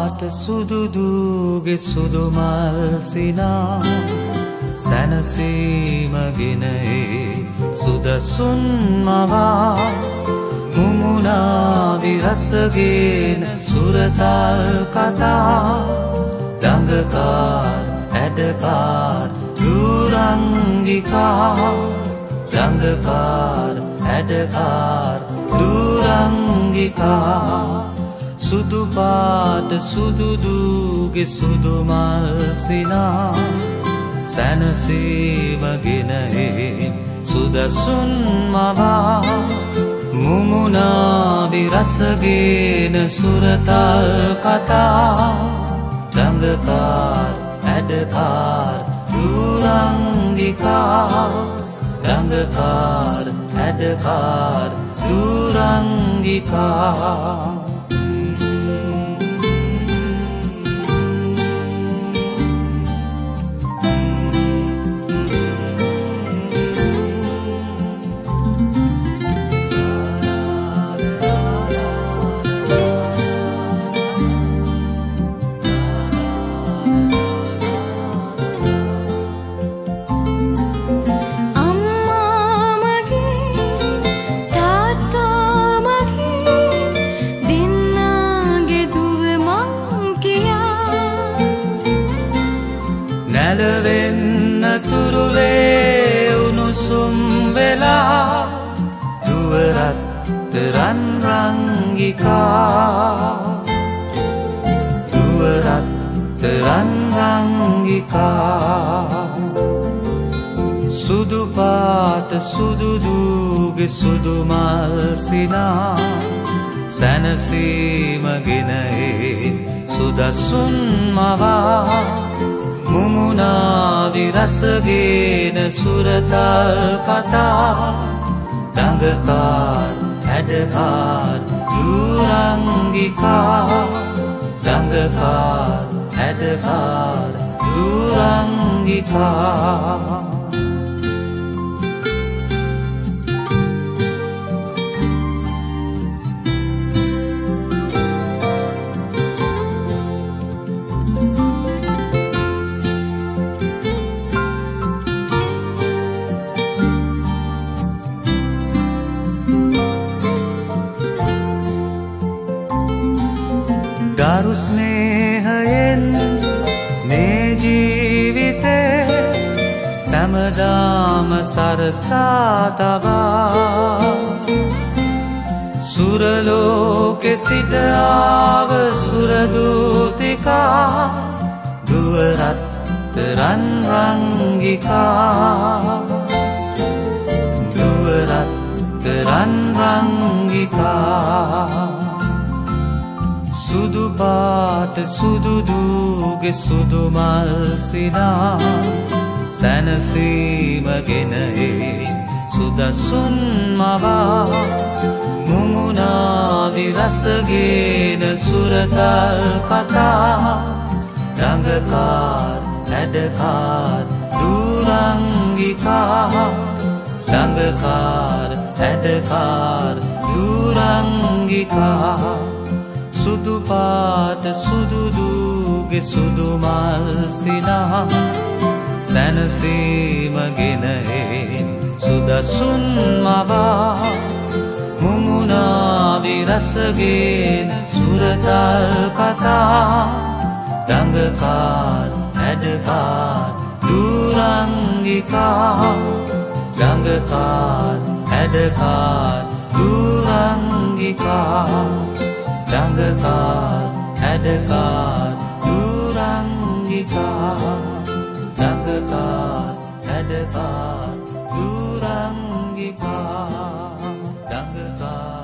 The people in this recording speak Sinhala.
පාට සුදුදුගේ සුදුමල් සිනා සැනසීමගෙන සුදසුන් මවා මුමුණා විරසගෙන සුරතල් කතා දඟකාර ඇඩකාර දුරංගිකා දඟකාර ඇඩකාර දුරංගිකා සුදු පාට සුදුදුගේ සුදුමල් සිනා සැනසීමගෙන සුදසුන් මවා මුමුණා විරසගෙන සුරතල් කතා දඟකාර ඇඩකාර දුරංගිකා දඟකාර ඇඩකාර දුරංගිකා නැලවෙන්න තුරුලේ උණුසුම් වෙලා දුවරත් රන්රංගිකා දුවරත් රන්රංගිකා සුදු පාට සුදුදුගේ සුදුමල් සිනා සැනසීමගෙන සුදසුන් මවා මුමුණා විරසගෙන සුරතල් කතා දඟකාර ඇඩකාර දුරංගිකා දඟකාර ඇඩකාර දුරංගිකා ගරු ස්නේහයෙන් මේ ජීවිතේ සැමදාම සරසා තබා සුරලෝකෙ සිට ආව සුරදූතිකා දුවරත් රන්රංගිකා දුවරත් රන්රංගිකා සුදු පාට සුදුදුගේ සුදුමල් සිනා සැනසීමගෙන සුදසුන් මවා මුමුණා විරසගෙන සුරතල් කතා දඟකාර ඇඩකාර දුරංගිකා දඟකාර ඇඩකාර දුරංගිකා සුදු පාට සුදුදුගේ සුදුමල් සිනා සැනසීමගෙන සුදසුන් මවා මුමුණා විරසගෙන සුරතල් කතා දඟකාර ඇඩකාර දුරංගිකා දඟකාර ඇඩකාර දුරංගිකා දඟකාර ඇඩකාර දුරංගිකා දඟකාර ඇඩකාර දුරංගිකා දඟකාර